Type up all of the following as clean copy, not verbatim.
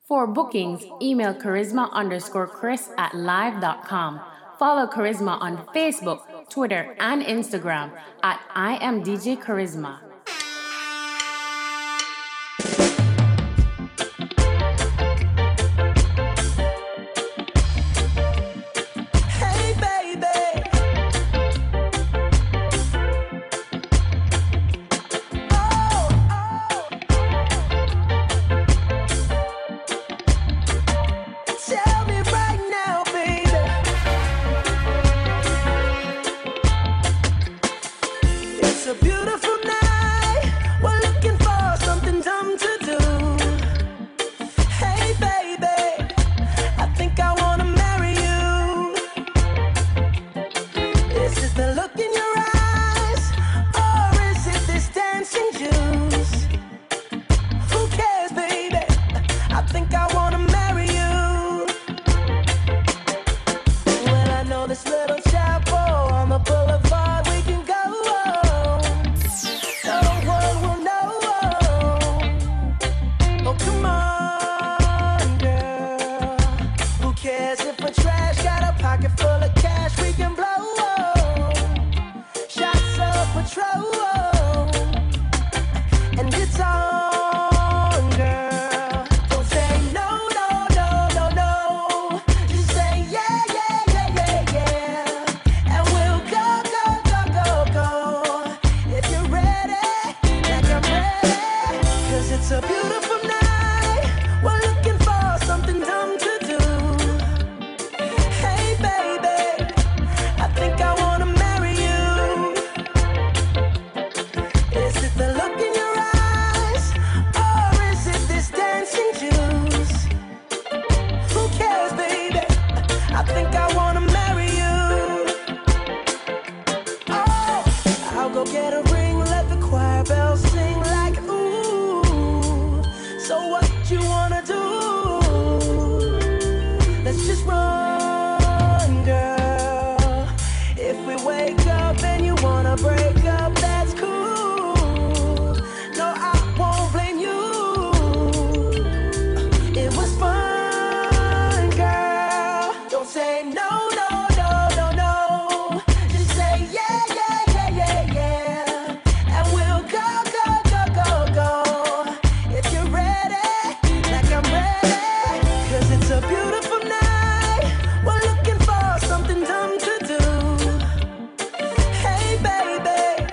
For bookings, email charisma_Chris@live.com. Follow Charisma on Facebook, Twitter, and Instagram at I am DJ Charisma. We're looking for something dumb to do. Hey, baby.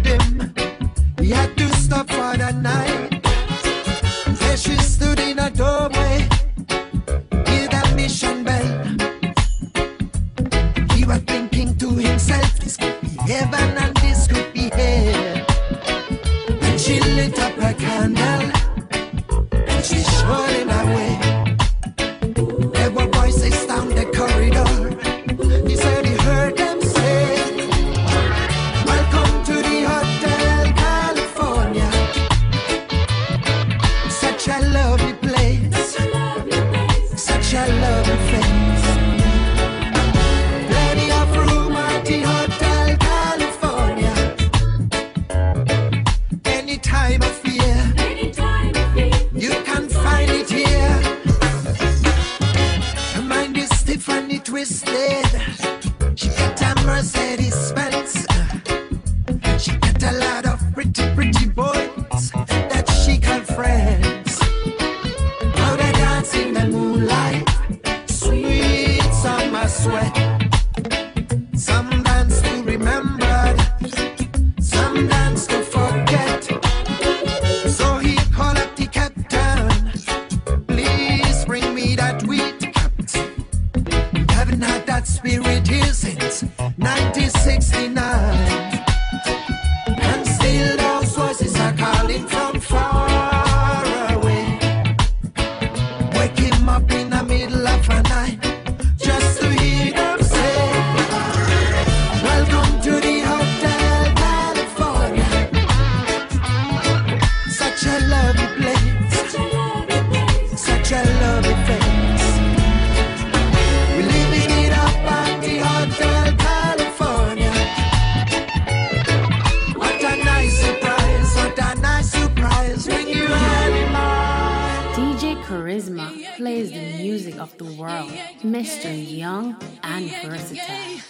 him. We had to stop for the night. There she stood in a doorway, hear that mission bell. He was thinking to himself, this could be heaven and this could be hell. And she lit up a candle and she showed him the way. There were voices down the corridor. He said he heard them say, welcome to the Hotel California. Such a lovely place, such a lovely face. Plenty of room at the Hotel California. Any time of year, you can find it here. Her mind is stiff and it twisted. She got a Mercedes Benz. She got a lot of pretty, pretty boys that she called friends. How they dance in the moonlight, sweet summer sweat. Some dance to remember, some dance to forget. So he called up the captain, please bring me that wheat, captain. Haven't had that spirit here since 1969. And still those voices are calling from far away. Wake him up in the middle of the night just to hear them say, welcome to the Hotel California. Such a lovely place, such a lovely face. We're living it up at the Hotel California. What a nice surprise, what a nice surprise when you had him on. DJ Charisma plays the music of the world, Mr. Young and versatile.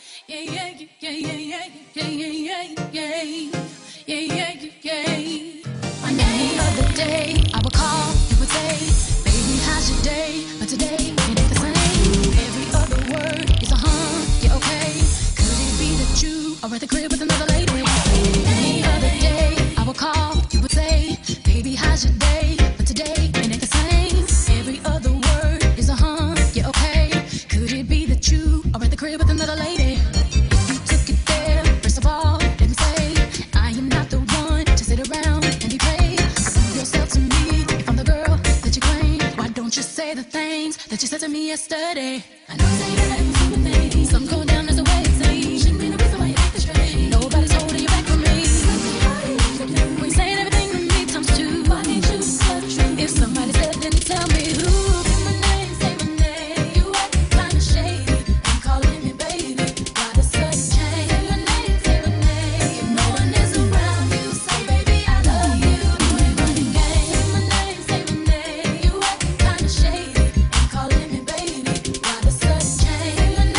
Any other day, I would call, you would say, baby, how's your day? But today, it ain't the same. Every other word is a yeah, okay. Could it be that you are at the crib with another lady? Any other day, I would call, you would say, baby, how's your day? But today, it ain't the same. Every other word is a yeah, okay. Could it be that you are at the crib with another lady? You took it there, first of all, let me say, I am not the one to sit around and be paid. Prove yourself to me, if I'm the girl that you claim. Why don't you say the things that you said to me yesterday? I know say that I'm human, baby. Something going down, there's a way it seems. Shouldn't be no reason why you acting strange. Nobody's holding you back from me. When you saying everything to me times two, why didn't you tell the truth? If somebody said, then tell me who. Say my name, you acting kinda shady. I'm calling me baby, why the sudden change? Say my name, if no one is around you, say baby I love you. You ain't running game. Say my name, you acting kinda shady. I'm calling me baby, why the sudden change?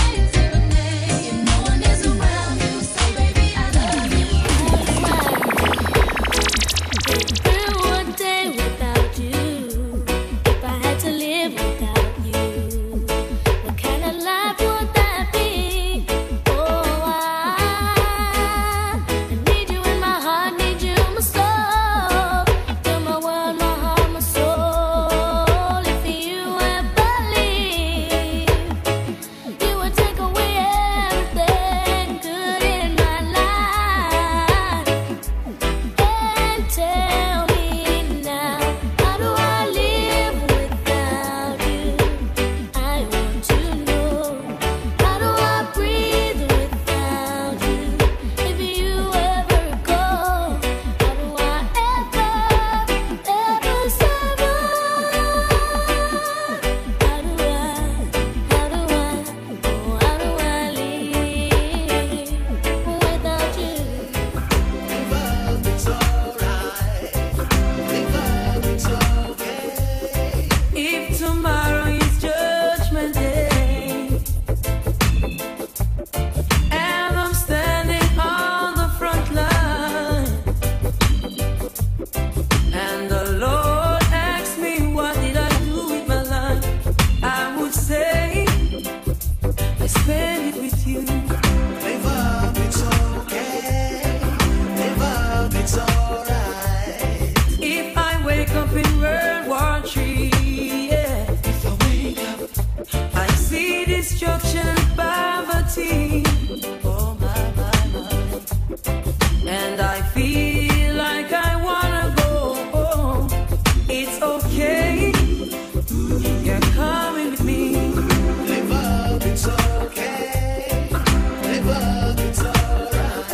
it's alright. If I wake up in World War III, yeah. If I wake up, I see destruction and poverty. Oh my, my, my. And I feel like I wanna go home. It's okay, you're coming with me. Live up, it's okay. Live up, it's alright.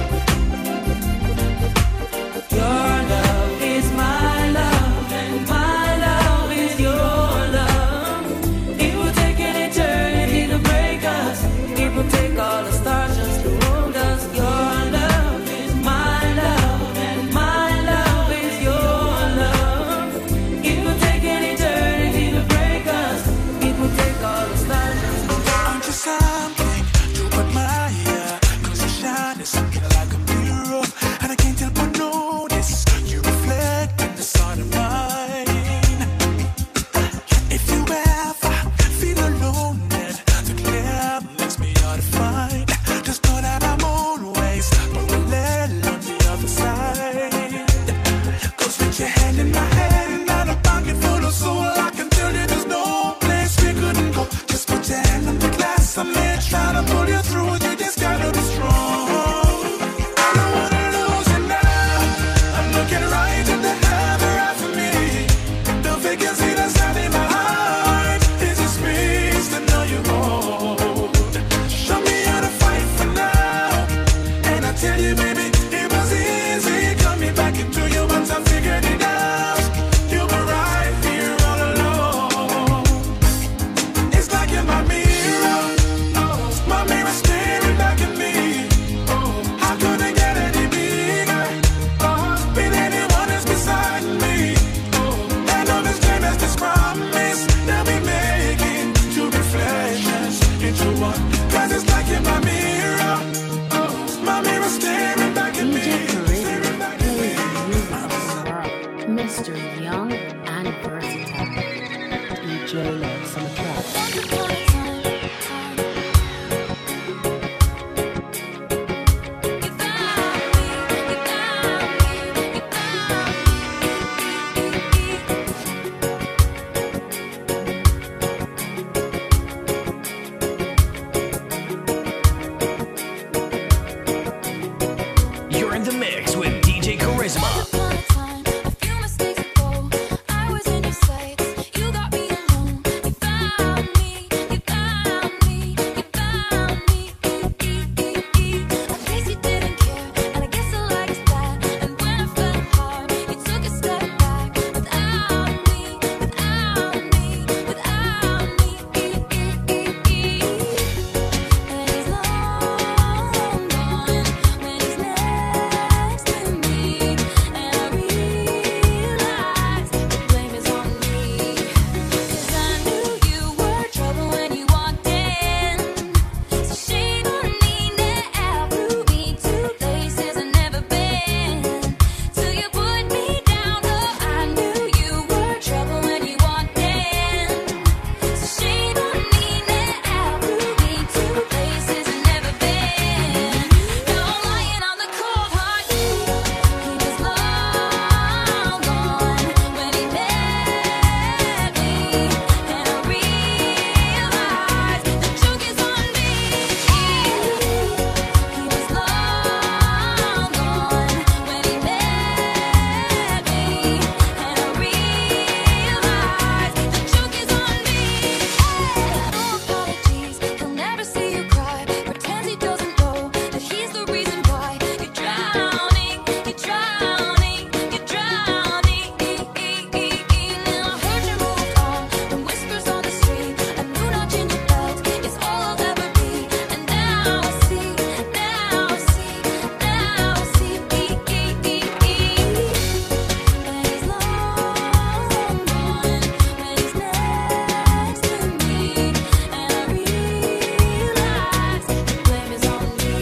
Your love is my love, and my love is your love. It will take an eternity to break us. It will take all the stars just to hold us. Your love is my love, and my love is your love. It will take an eternity to break us. It will take all the stars just to hold us. I'm just something to admire, 'cause you shine is something like a mirror, and I can't help but notice you reflect in the sun of mine. If you ever feel alone and the glare makes me hard to find, just know that I'm always parallel on the other side. 'Cause with your hand in my hand and a pocket full of soul, I can tell you there's no place we couldn't go. Just put your hand on the glass, I'm here trying to pull you through. You just gotta be strong. I don't wanna lose you now. I'm looking right at the other half of me. The vacancy that's out in my heart is a space that know you hold. Show me how to fight for now, and I tell you, baby, it was easy coming back into you once I figured it out. You were right here all along. It's like you're my mirror, my mirror staring back at me. How could it get any bigger? When anyone is beside me. And all this dream is this promise that we making two reflections into one. 'Cause it's like you're my mirror, staring back at me. DJ Charisma Staring back at me. plays music of the world. Mr. Young and versatile. DJ Lex on the track. You're in the mix with DJ Charisma. Upon a time, a few mistakes ago, I was in your sights. You got me alone. You found me. You found me. You found me. I guess you didn't care, and I guess I liked that. And when I fell apart, you took a step back. Without me, without me, without me. And he's long gone when he's next to me. And I realize the blame is on me. 'Cause I knew you were trouble when you walked in. So shame on me now. Threw me to places I've never been. Till you put me down. Oh, I knew you were trouble when you walked in. So shame on me now. Threw me to places I've never been. Now I'm lying on the cold hard street. He was long gone when he met me, and I realized the joke is on me. He was long gone when he met me, and I realized the joke is on me. No apologies, he'll never see you cry. Pretends he doesn't know that he's the reason why you're drowning, you're drowning, you're drowning. Now I heard you moved on, the whispers on the street. A new notch in your belt is all I'll ever be. And now I see, now I see, now I see. And he's long gone when he's next to me. And I realize the blame is on me.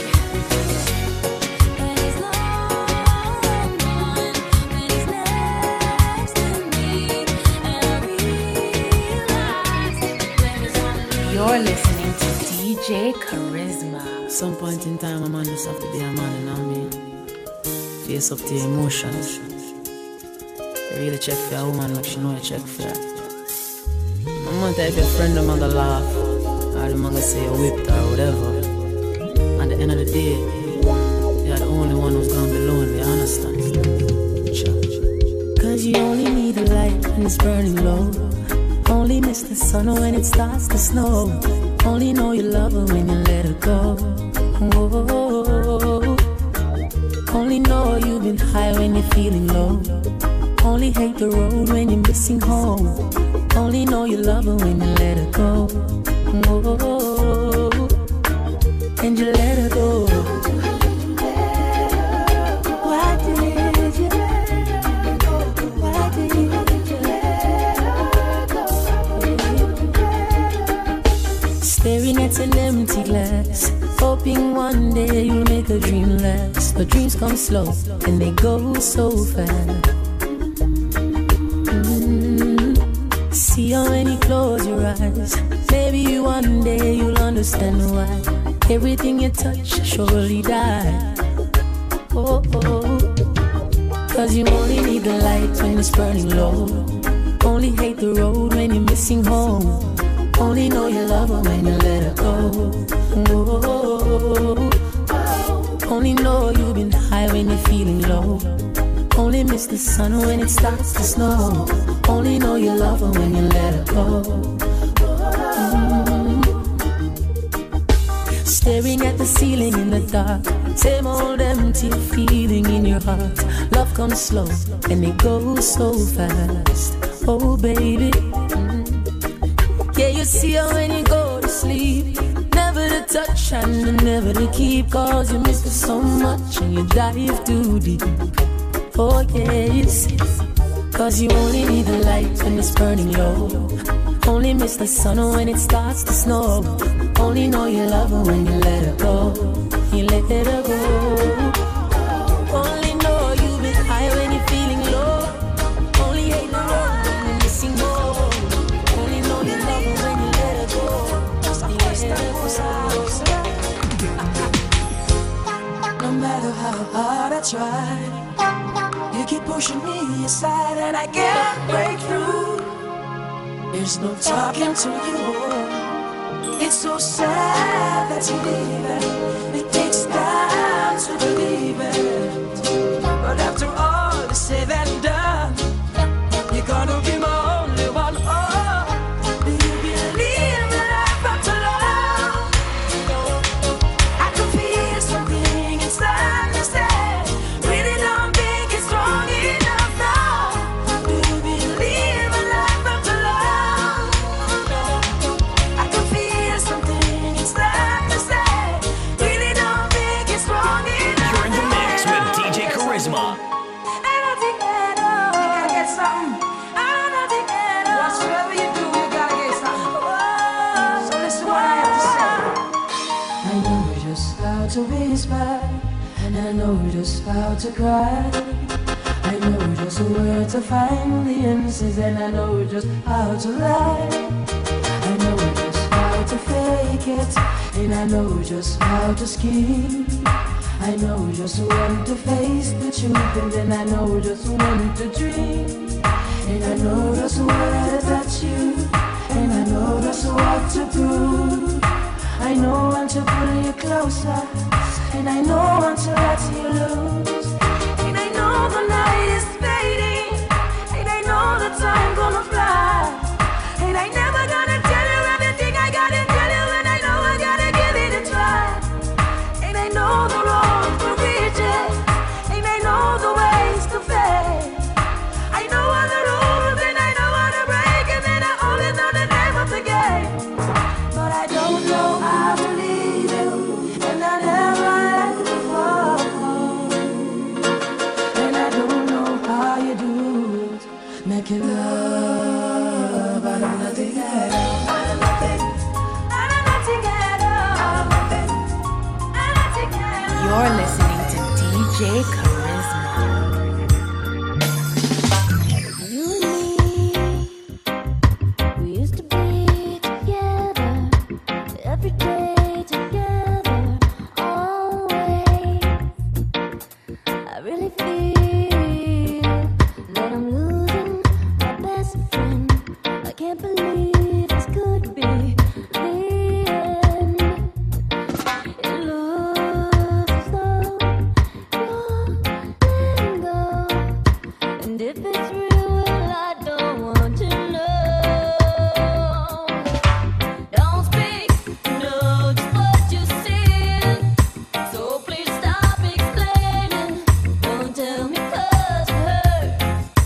And he's long gone when he's next to me. And I realize the blame is on me. You're listening to DJ Charisma. Some point in time, a man just have to be a man, you know what I mean? face up to your emotions. You really check for a woman like she know you check for her. No matter if your friend them gonna laugh or them gonna say you whipped or whatever. At the end of the day, you're the only one who's gonna be lonely, you understand? Cause you only need the light when it's burning low. Only miss the sun when it starts to snow. Only know you love her when you let her go. Oh, only know you've been high when you're feeling low. Only hate the road when you're missing home. Only know you love her when you let her go. Oh, and you let her go. Why did you let her go? Why did you let her go? Staring at an empty glass, hoping one day you'll make a dream last. But dreams come slow and they go so fast. See how when you close your eyes, maybe one day you'll understand why everything you touch surely die. Oh, oh. Cause you only need the light when it's burning low. Only hate the road when you're missing home. Only know you love her when you let her go. Oh, only know you've been high when you're feeling low. Only miss the sun when it starts to snow. Only know you love her when you let her go. Staring at the ceiling in the dark, same old empty feeling in your heart. Love comes slow and it goes so fast. Oh baby, yeah, you see her when you go to sleep. Never to touch and never to keep. Cause you miss her so much and you dive too deep. Oh yes, cause you only need the light when it's burning low. Only miss the sun when it starts to snow. Only know you love her when you let her go. You let her go. Only know you've been high when you're feeling low. Only hate the road when you're missing home. Only know you love her when you let her go. You let her go. No matter how hard I try, you keep pushing me aside and I can't break through. There's no talking to you. It's so sad that you're leaving. It takes time to believe it. But after all is said and done, you're gonna be my only one. Oh, do you believe that I've got to love? I can feel something inside me say, really don't think it's strong enough now. Do you believe that I've got to love? I can feel something inside me say, really don't think it's strong enough. You're in the mix with DJ Charisma. Whatsoever you do, you gotta get something. So listen what I have to say. I know just how to whisper, and I know just how to cry. I know just where to find the answers, and I know just how to lie. I know just how to fake it, and I know just how to scheme. I know just when to face the truth, and then I know just when to dream. And I know just where to touch you, and I know just what to prove. I know when to pull you closer, and I know when to let you loose. And I know the night is fading, and I know the time gonna fly. And I never gonna tell you everything I gotta tell you, and I know I gotta give it a try. And I know the road to reach it, and I know the ways to fail. I know all the rules and I know how to break, and then I only know the name of the game. But I don't know how to leave you, and I never let you fall. really feel that I'm losing my best friend. I can't believe this could be the end. It looks as though you're letting go, and if it's real, well, I don't want to know. Don't speak, know just what you said. So please stop explaining. Don't tell me 'cause it hurts.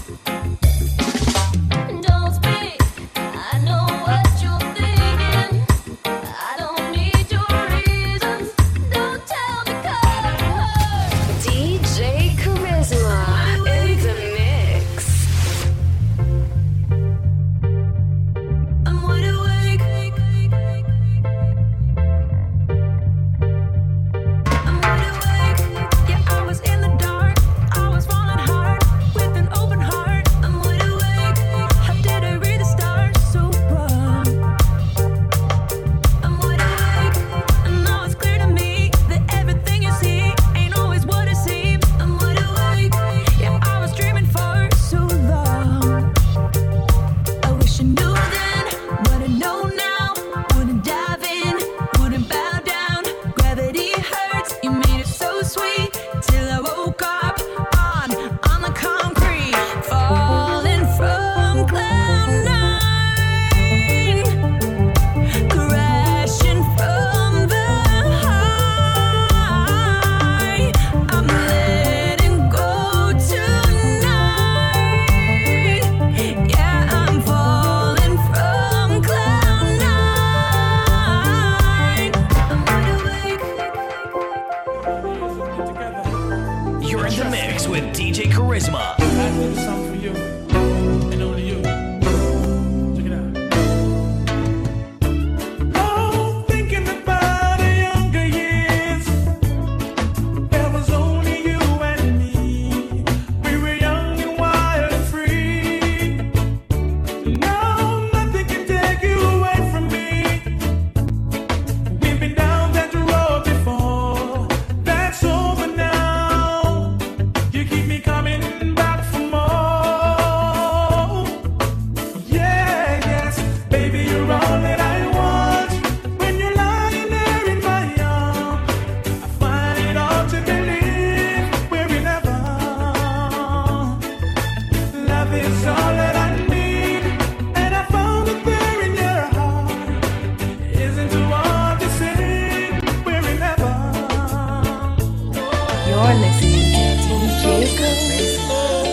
Don't speak, I know what you're thinking. I don't need your reasons. Don't tell me 'cause it hurts. DJ Charisma in the mix. I'm wide awake. I'm wide awake. Yeah, I was in the dark. I was falling hard with an open heart. I'm wide awake. How did I read the stars so wrong? I'm wide awake. And now it's clear to me that everything you see ain't always what it seems. I'm wide awake. Yeah, I was dreaming for so long. I wish I knew then what I know now. Wouldn't dive in, wouldn't bow down. Gravity hurts, you made it so sweet. Till I woke up on the concrete, falling from cloud nine, crashing from the high. I'm letting go tonight. Yeah, I'm falling from cloud nine. I'm wide awake. You're in the mix with DJ Charisma. I did a song for you, and only you. Check it out. Oh, thinking about the younger years, there was only you and me. We were young and wild and free. Now nothing can take you away from me. We've been down that road before. That's over now. You keep me coming back for more. Yeah, yes, baby, you're all that I want. When you're lying there in my arms, I find it hard to believe we're in heaven. Love is all that I need, and I found it there in your heart. Isn't too hard to say we're in heaven. You're listening to DJ Charisma.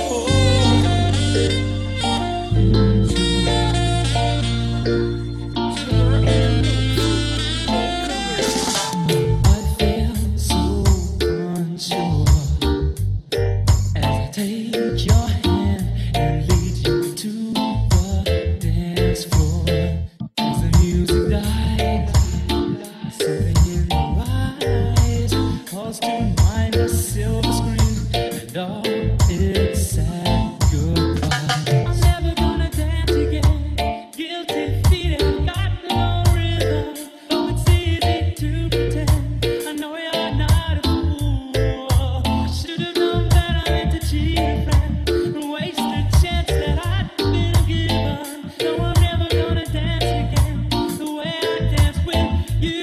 I feel so unsure as I take your hand and lead you to the dance floor. As the music dies, something in your eyes calls to mind a silver screen and all its sad goodbyes. I'm never gonna dance again. Guilty feet have got no rhythm. Oh, it's easy to pretend. I know you're not a fool. I should've known better than to cheat a friend and waste a chance that I'd been given. No, I'm never gonna dance again the way I dance with you.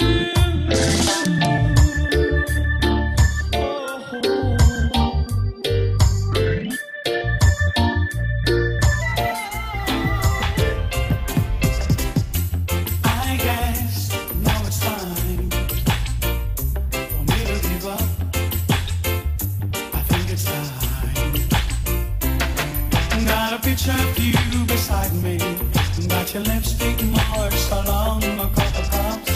I guess now it's time for me to give up. I think it's time. Got a picture of you beside me. Got your lipstick marks along a couple cups.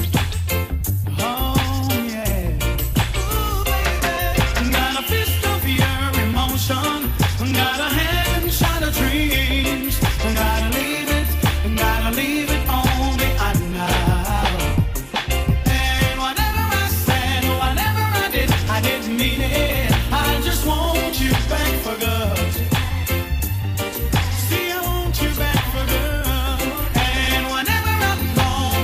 Oh yeah. Ooh, baby. Got a fist of your emotion. Got a hand shot of dreams. Gotta leave it on behind now. And whatever I said, whatever I did, I didn't mean it. I just want you back for good. See, I want you back for good. And whenever I'm gone,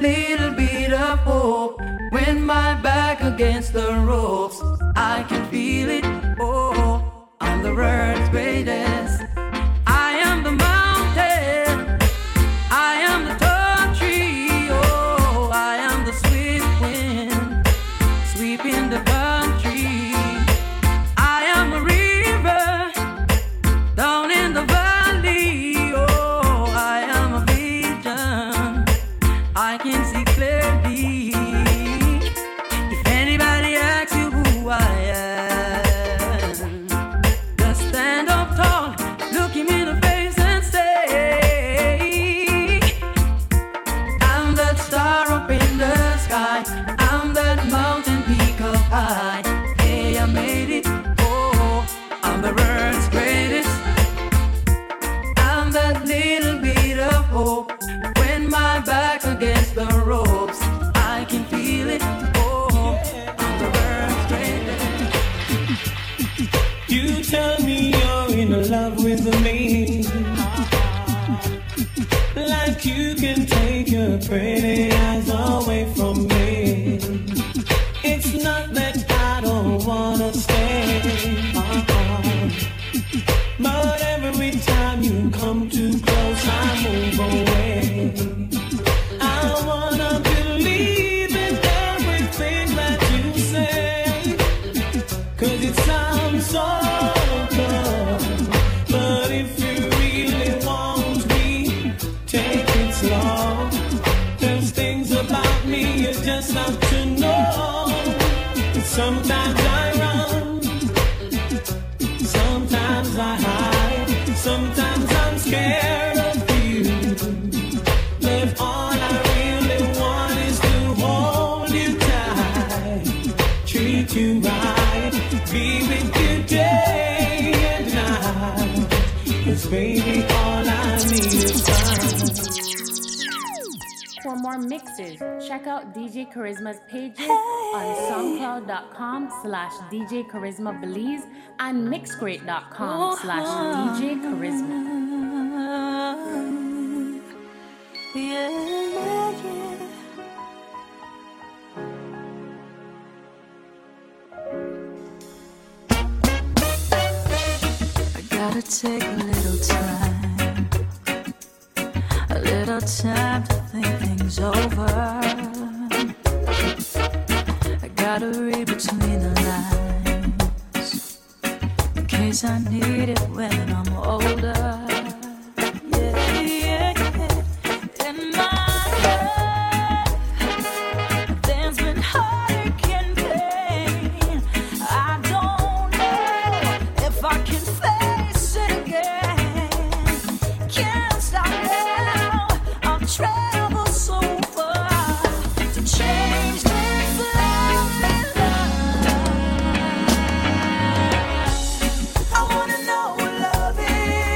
little bit of hope. When my back against the ropes, I can feel it. Oh, I'm the world's greatest. I am the mountain. I am the tall tree. Oh, I am the swift wind sweeping the country. I am a river down in the valley. Oh, I am a vision. I can see clearly. If anybody asks you who I am, just stand up tall, look him in the face and say, I'm that star up in the sky. I'm that mountain peak up high. Hey, I made it. Oh, I'm the world's greatest. I'm that little bit of hope. When my back against the ropes, I can feel it. Oh, I'm the world's greatest. You tell me you're in love with me, like you can take your pretty eyes away from me. It's not that I don't wanna stay, but every time you come too close, I move away. I wanna believe in everything that you say, 'cause it sounds so good. But if you really want me, take it slow. There's things about me you just have to know. Sometimes I run, sometimes I hide, sometimes I'm scared of you. But all I really want is to hold you tight, treat you right, be with you day and night. 'Cause baby, all I need is time. For more mixes, check out DJ Charisma's pages on SoundCloud.com/DJ Charisma Belize and Mixcrate.com/DJ Charisma. I gotta take a little time to think things over. I gotta read between the lines in case I need it when I'm older. Yeah, yeah, yeah. In my life, there's been heartache and pain. I don't know if I can face it again. Can't stop now. I'll travel so far to change this love and love. I wanna know what love is.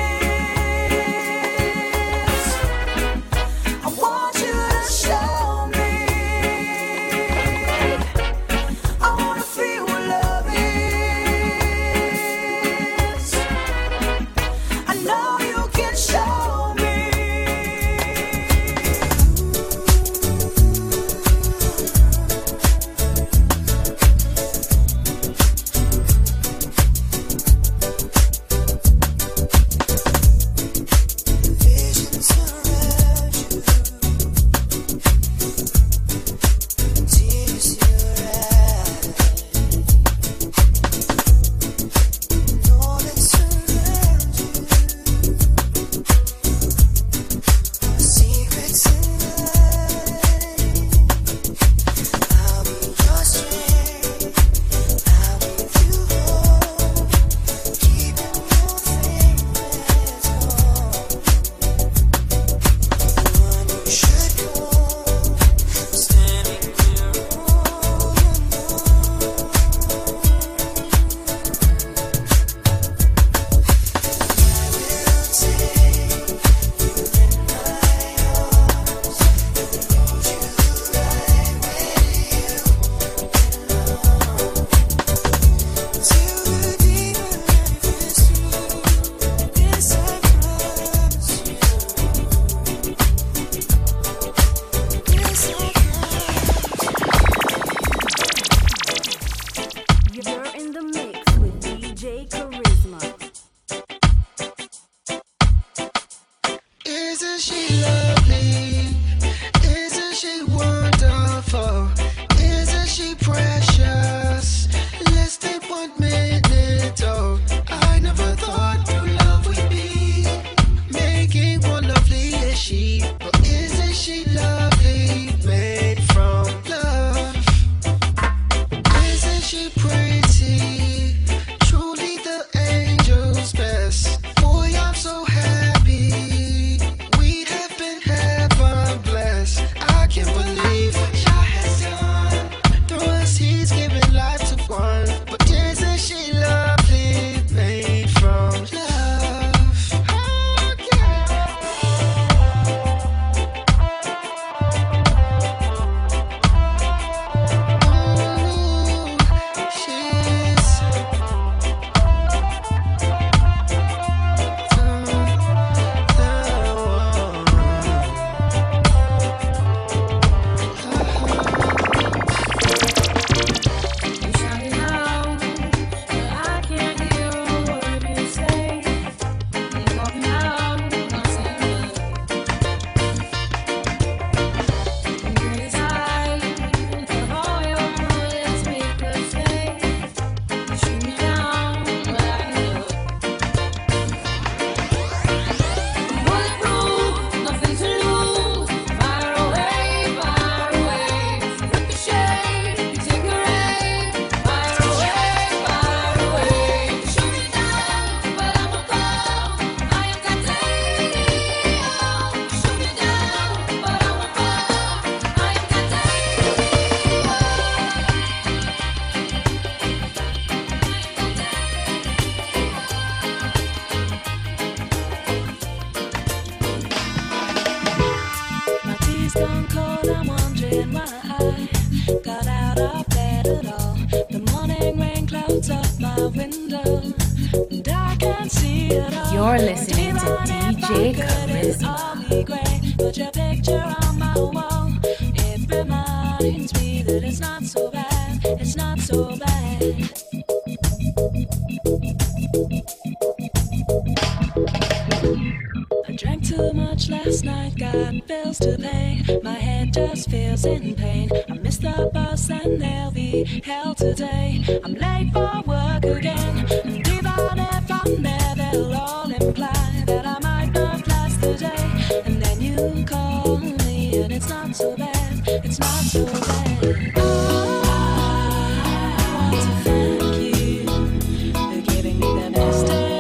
window, and I can't see it all. You're listening to DJ Charisma. But your picture on my wall, it reminds me that it's not so bad. It's not so bad. I drank too much last night, got bills to pay. My head just feels in pain. I missed the bus and they'll be hell today. I'm late for work again, and even if I'm there, they'll all imply that I might not last the day. And then you call me, and it's not so bad. It's not so bad. I want to thank you for giving me the best day.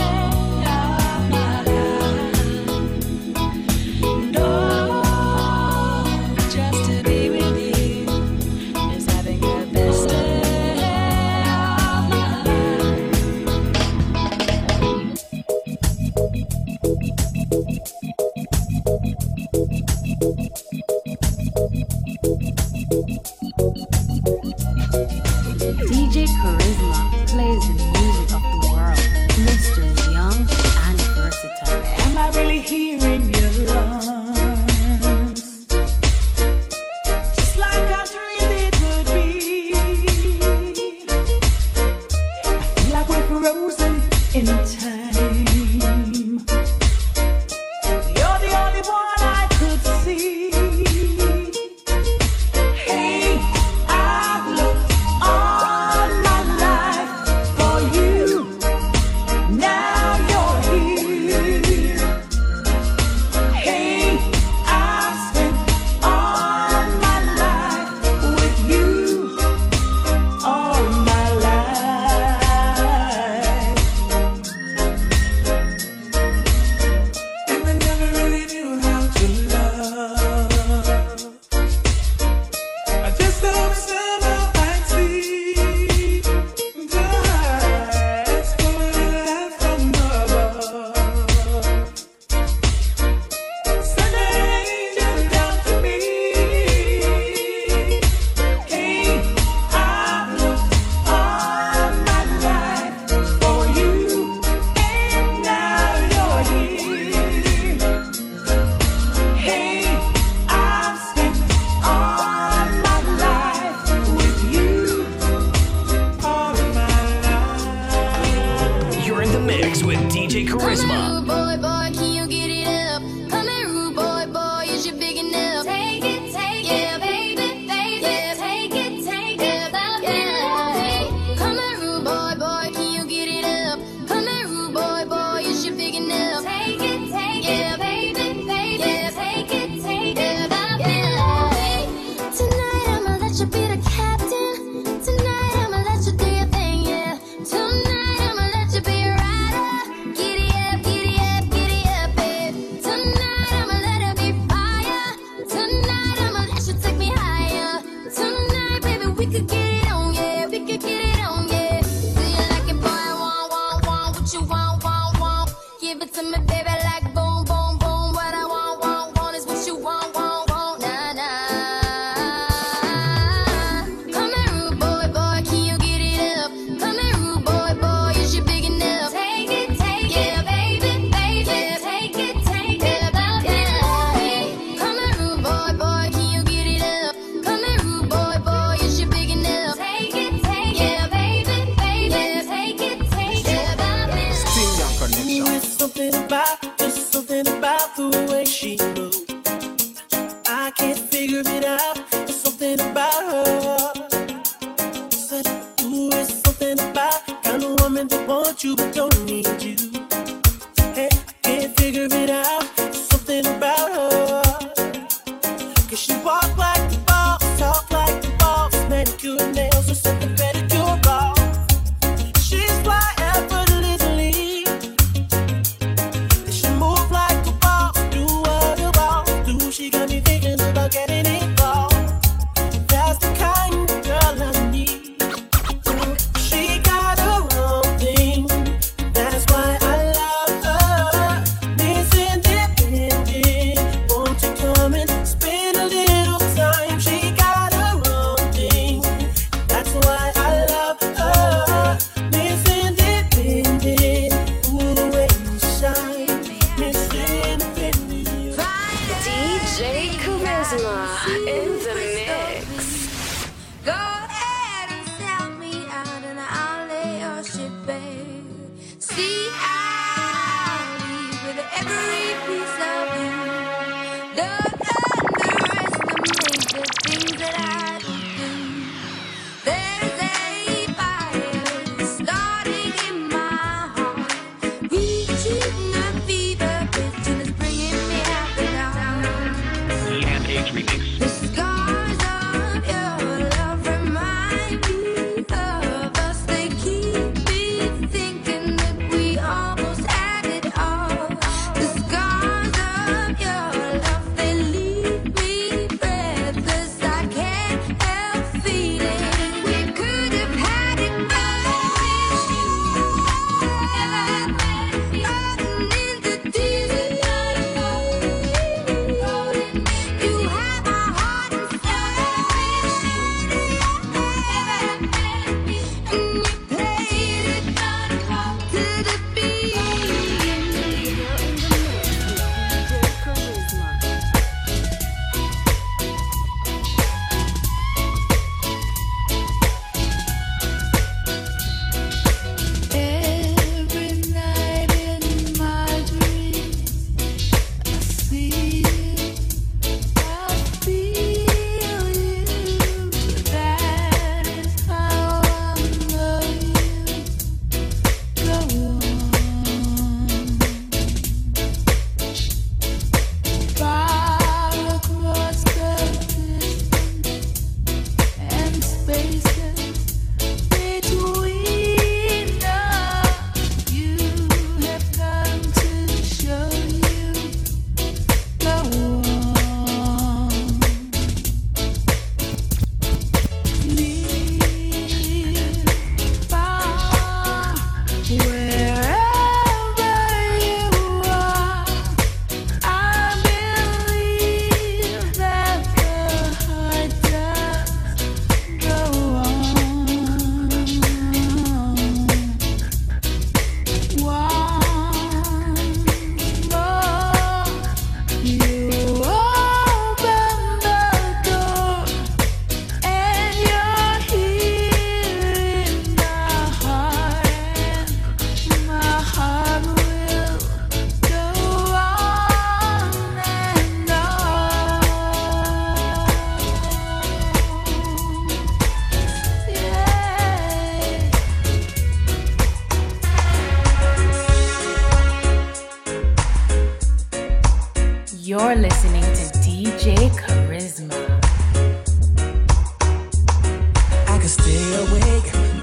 DJ Charisma plays the music of the world. Mr. Young and versatile. Am I really hearing your lungs? Just like I dreamed it would be. I feel like we're frozen in time. You're the only one I could see. Hey,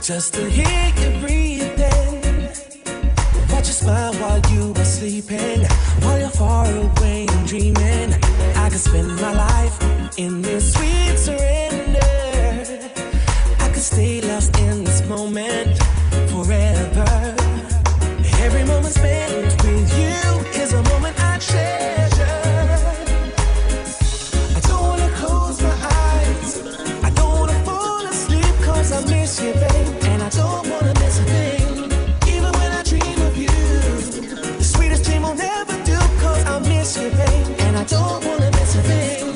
just to hear you breathing. Watch you smile while you are sleeping, while you're far away and dreaming. I could spend my life in this sweet surrender. I could stay lost in this moment forever. Every moment spent with you is a moment I treasure. I don't wanna close my eyes, I don't wanna fall asleep, cause I miss you, babe, and I don't wanna miss a thing. Even when I dream of you, the sweetest dream I'll never do, cause I miss you, babe, and I don't wanna miss a thing.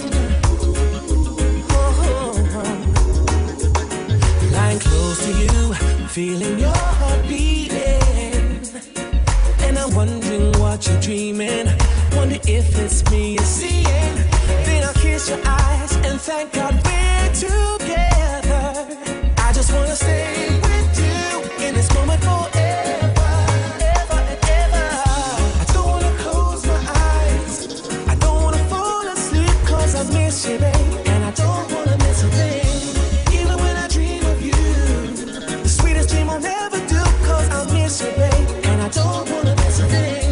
Lying close to you, feeling your heart beating, and I'm wondering what you're dreaming. Wonder if it's me you're seeing. Then I'll kiss your eyes and thank God we're together. I just wanna stay with you in this moment forever, ever and ever. I don't wanna close my eyes, I don't wanna fall asleep, cause I miss you, babe, and I don't wanna miss a thing. Even when I dream of you, the sweetest dream I'll never do, cause I miss you, babe, and I don't wanna miss a thing.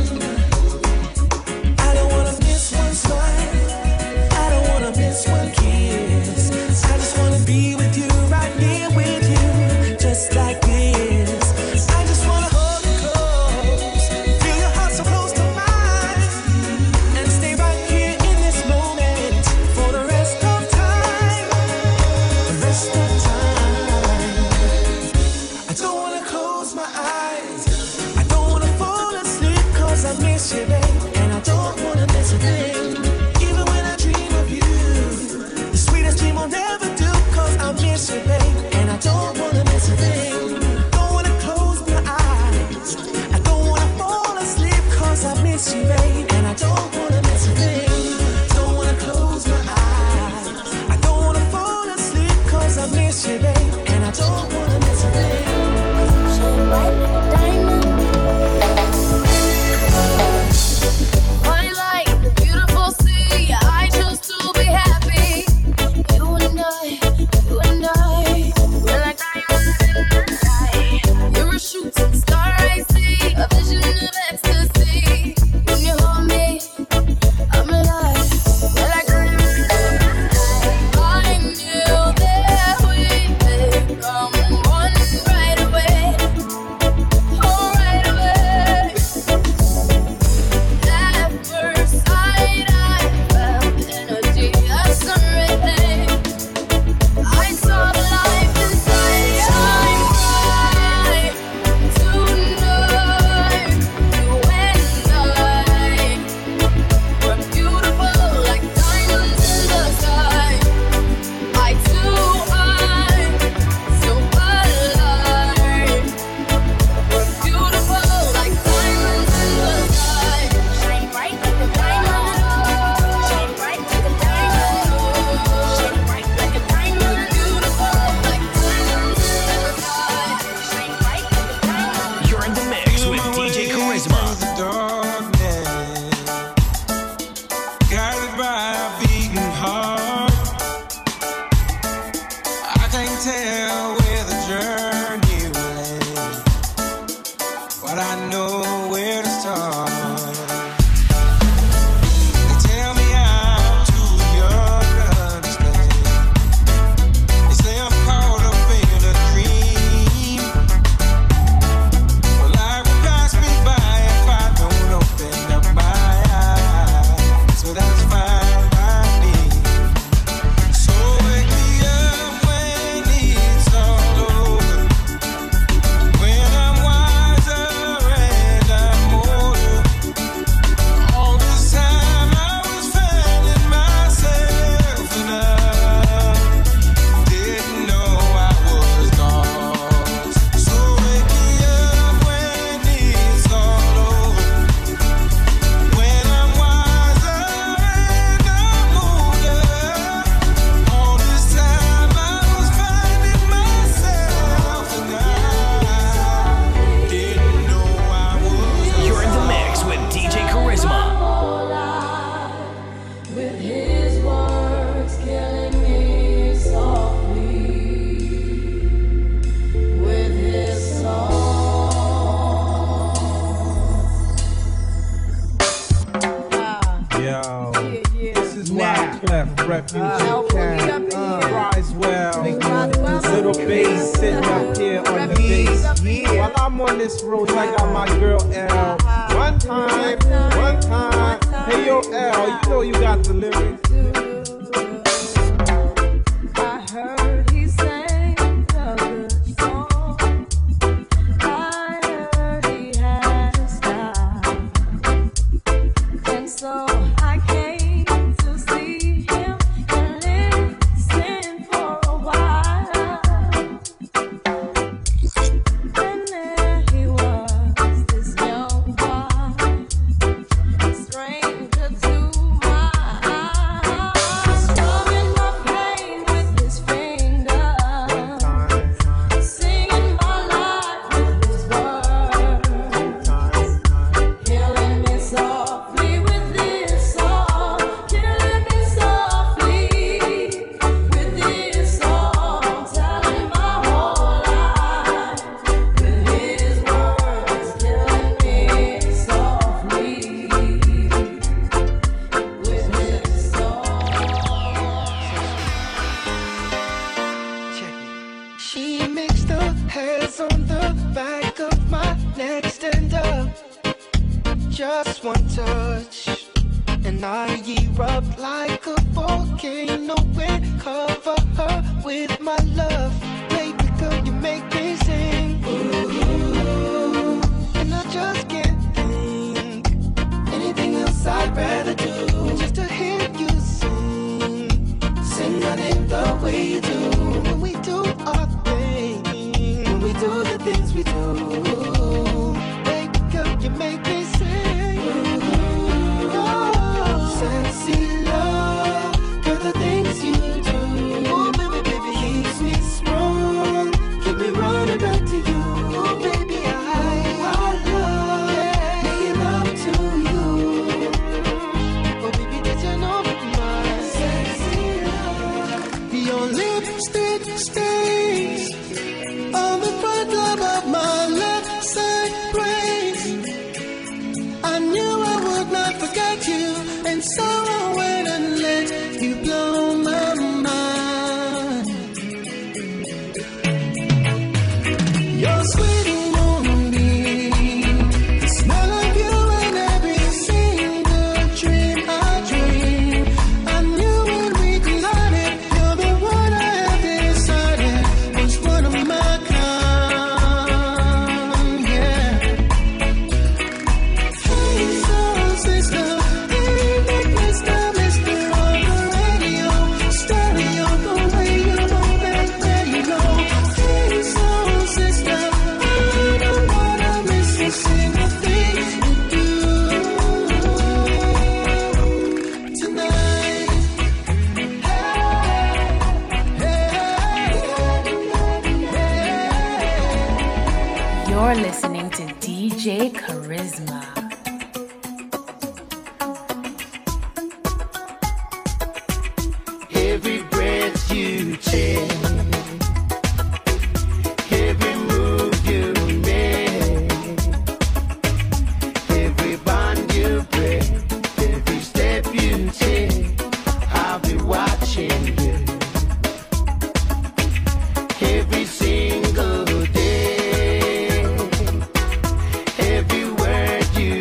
I don't wanna miss one smile, I don't wanna miss one kiss. I just wanna be with you, right here with you, just like this. I just wanna hold you close, feel your heart so close to mine, and stay right here in this moment for the rest of time, the rest of time. I don't wanna close my eyes, I don't wanna fall asleep, cause I miss you, babe, and I don't wanna miss a thing. Even when I dream of you, the sweetest dream I'll never do, cause I miss you, babe, and I don't wanna miss a thing. Don't wanna close my eyes, I don't wanna fall asleep, cause I miss you, babe, and I don't wanna miss a thing. Don't wanna close my eyes, I don't wanna fall asleep, cause I miss you, babe, and I don't wanna miss a thing. Shine bright like a diamond. Money like the beautiful sea, I choose to be happy. You and I, we're like diamonds in the sky. You're a shooting star, I see, a vision of ecstasy. When you hold me, I'm alive. We're like diamonds in the sky. I knew that we, babe, refuge can rise well. Little bass sitting up here on the bass. While I'm on this road, I got my girl L. One time. Hey yo L, you know you got the lyrics. I heard he sang a good song. I heard he had a style. And so I came to see him and listen for a while. And there he was, this young boy, stranger to my eyes, strumming my pain with his fingers, singing my life with his words, killing me softly with this song, killing me softly with this song, telling my whole life with his words, killing me softly with his song. She mixed her hairs on the back of my neck, stand up. Just one touch, and I erupt like a volcano and cover her with my love. Baby girl, you make me sing. Ooh, and I just can't think anything else I'd rather do just to hear you sing. Sing my name the way you do. When we do our thing, when we do the things we do. Baby girl, you make me sing. Oh, sexy love, girl, the things you do. Oh, baby, keeps me strong, keep me running back to you. Oh, baby, I love making love to you. Oh, baby, did you know my sexy love? Your lipstick stains on the front lobe of my left side brain. I knew I would not forget you, and so I went and let you blow my mind. You're sweet and lonely, the smell of you in every single dream I dream. I knew when we collided, you're the one I have decided was one of my kind, yeah. Hey, soul sister, baby, make me stop, Mr. on the radio, stereo, the way you move and there you go. Hey, soul sister, I don't wanna miss a single thing you do tonight. You're listening to DJ Charisma. Every breath you take, every move you make, every bond you break, every step you take, I'll be watching you. Every single day, every word you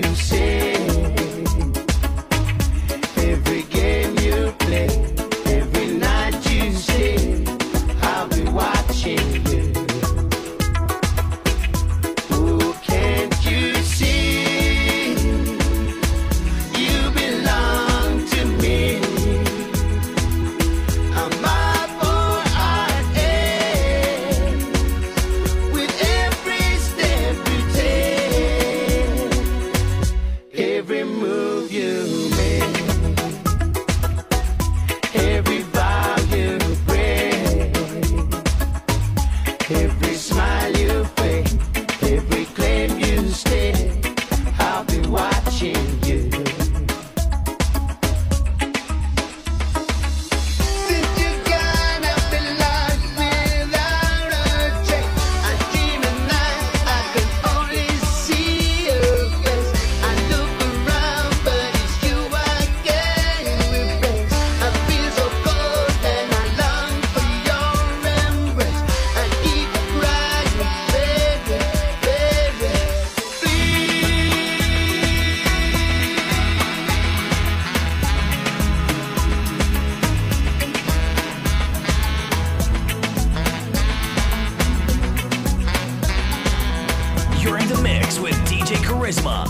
Charisma.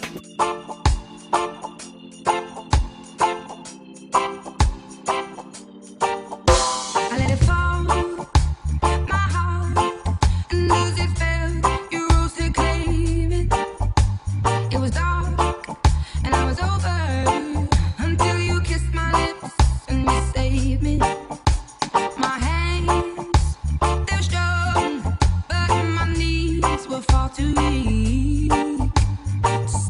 I let it fall, my heart, and as it fell, you rose to claim it. It was dark, and I was over, until you kissed my lips and you saved me. My hands, they're strong, but my knees were far too weak.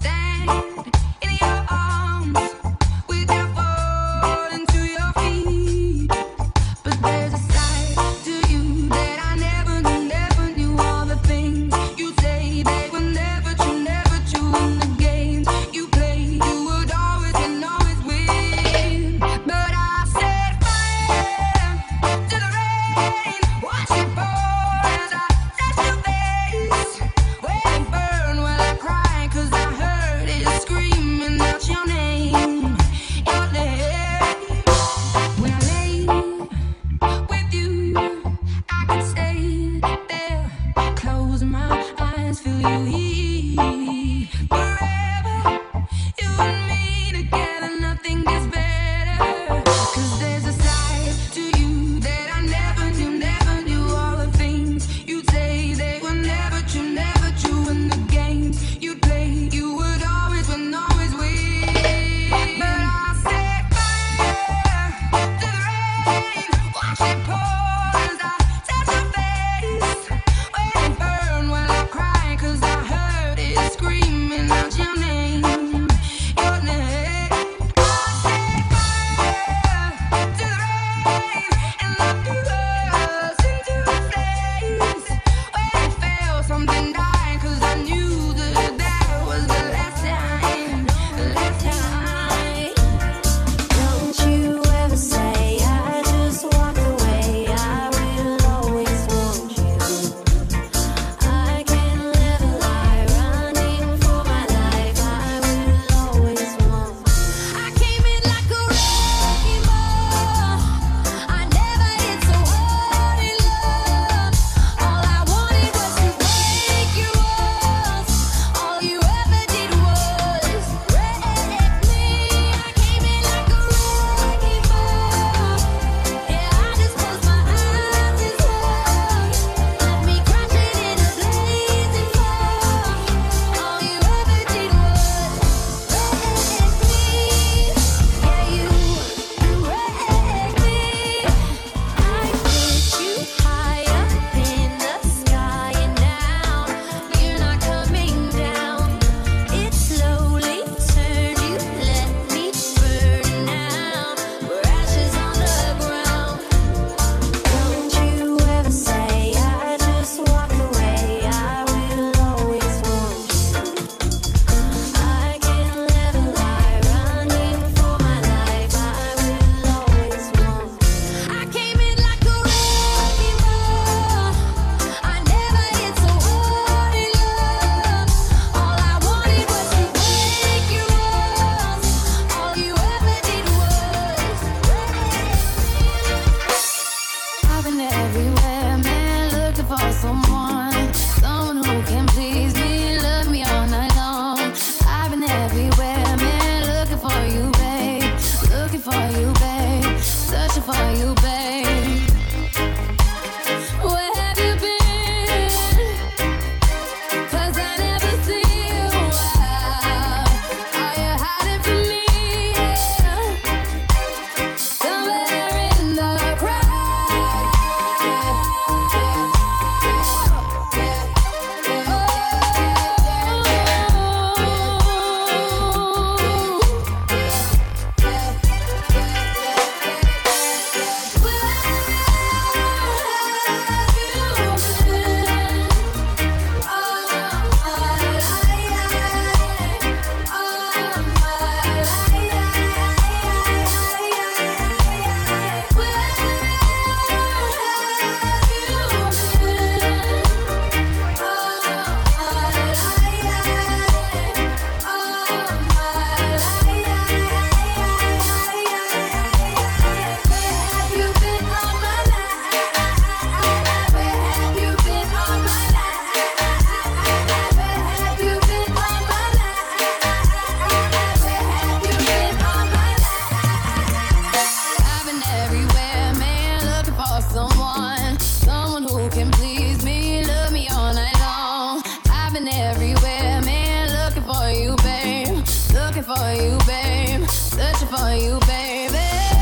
someone who can please me, love me all night long. I've been everywhere, man, looking for you, babe. Looking for you, babe. Searching for you, baby.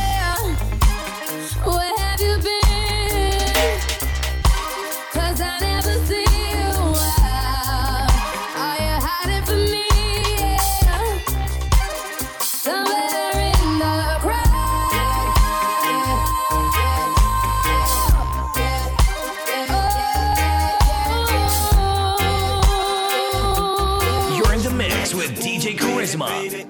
Where have you been? 'Cause I never see you out. Are you hiding from me? Somewhere in the crowd. You're in the mix with DJ Charisma.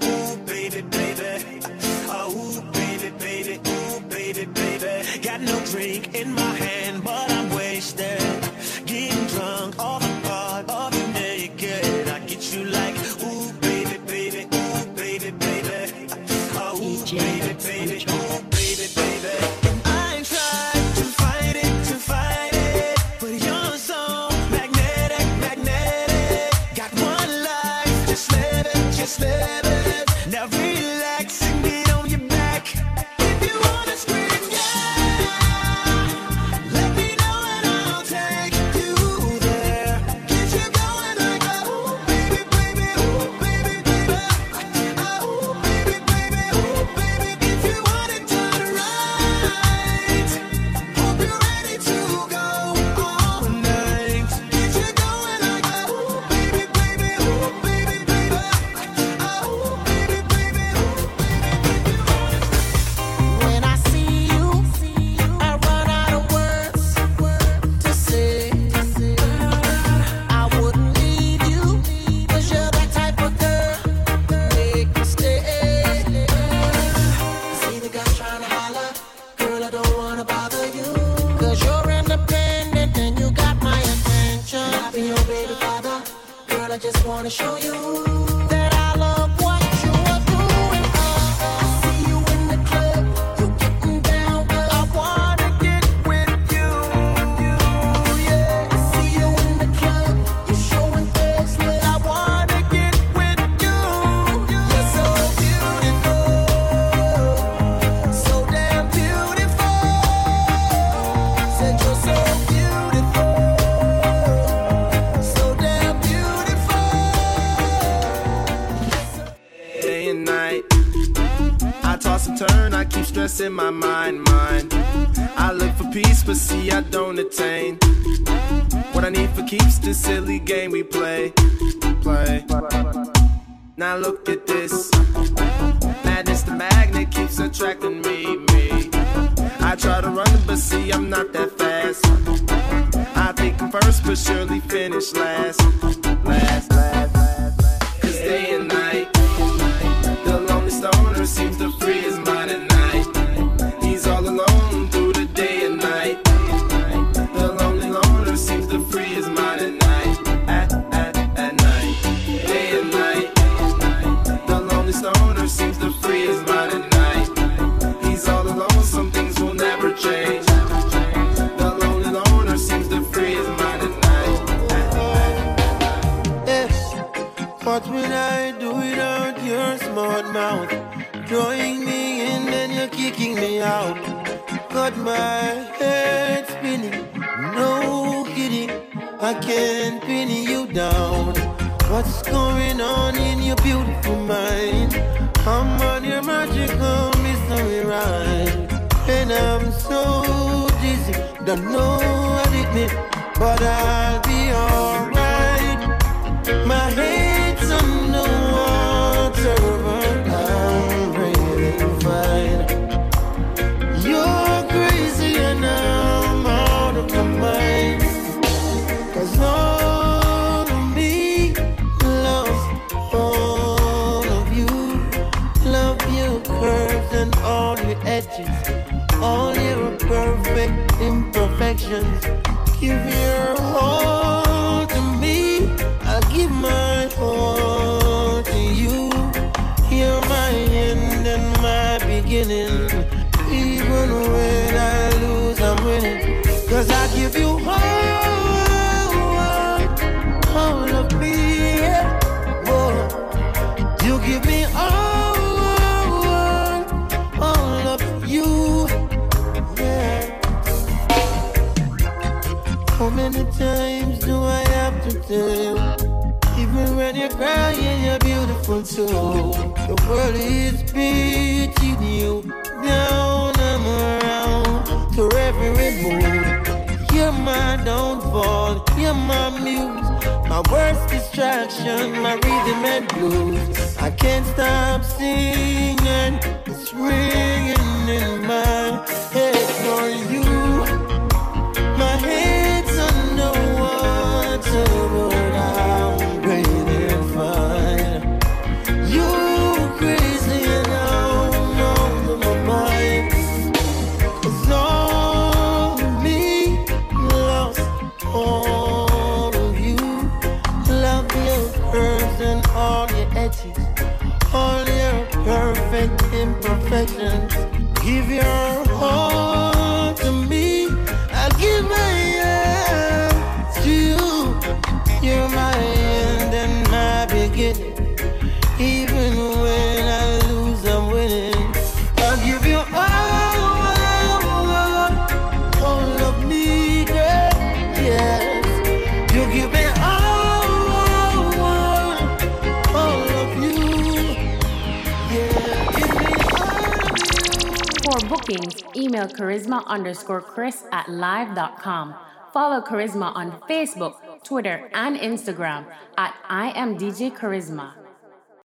Got no drink in my hand, but I'm wasted. Getting drunk off the part of you naked. I get you like, ooh, baby, baby, ooh, baby, baby. Oh, ooh, baby, baby, ooh, baby, baby. I tried to fight it, but you're so magnetic, magnetic. Got one life, just live it, just live it. Now relax and get on your back. If you wanna scream, let me know and I'll take you there. Get you going like a ooh, baby, baby, ooh, baby, baby. Oh, baby, baby, ooh, baby. If you want it done right, hope you're ready to go all night. Get you going like a ooh, baby, baby, ooh, baby, baby. Oh, baby, baby, ooh, baby, baby. When I see you, I run out of words to say. I wouldn't leave you, 'cause you're that type of girl, make me stay. See the guy trying to holler, girl, I don't wanna bother you, 'cause you're independent and you got my attention. I'll be your baby father, girl, I just wanna show you that I love what you are doing. I see you in the club, you're getting down, girl. I wanna get with you, yeah. I see you in the club, you're showing face, but I wanna get with you. You're so beautiful, so damn beautiful. Said you're so beautiful, so damn beautiful. Day and night, I toss and turn, I keep stressing my mind. I look for peace, but see I don't attain. What I need for keeps this silly game we play. Now look at this, madness the magnet keeps attracting me. I try to run, but see I'm not that fast. I think I'm first, but surely finish last. 'Cause day and night, the lonely stoner seems to free his mind at night. He's all alone through the day and night. The lonely loner seems to free his mind at night. At night, day and night. The lonely stoner seems to free his mind at night. He's all alone, some things will never change. The lonely loner seems to free his mind at night. What would I do without your smart mouth? Drawing me in, then you're kicking me out. Got my head spinning, no kidding. I can't pin you down. What's going on in your beautiful mind? I'm on your magical mystery ride, and I'm so dizzy, don't know what it means, but I'll be alright. My head's underwater, but I'm breathing fine. You're crazy and I'm out of my mind, 'cause all of me loves all of you. Love your curves and all your edges, all your perfect imperfections. Give your all to me, I'll give my all to you. You're my end and my beginning. Even when I lose, I'm winning. 'Cause I give you all of me, yeah. Boy, you give me all of you, yeah. How many times do I have to tell you? Even when you're crying, you're beautiful too. The world is beating you down and around to every mood. You're my downfall, you're my muse, my worst distraction, my rhythm and blues. I can't stop singing, it's ringing in my head for you. My head's underwater, but I'm breathing fine. You crazy and I'm out of my mind. 'Cause all of me lost all of you. Love your curves and all your edges, all your perfect imperfections. Give your heart to me, I'll give my hands to you. You're my end and my beginning. Even when I lose, I'm winning. I'll give you all of me, girl. Yes, you give me all of you. Yeah, give me For bookings, email charisma_Chris@live.com. Follow Charisma on Facebook, Twitter, and Instagram at I am DJ Charisma.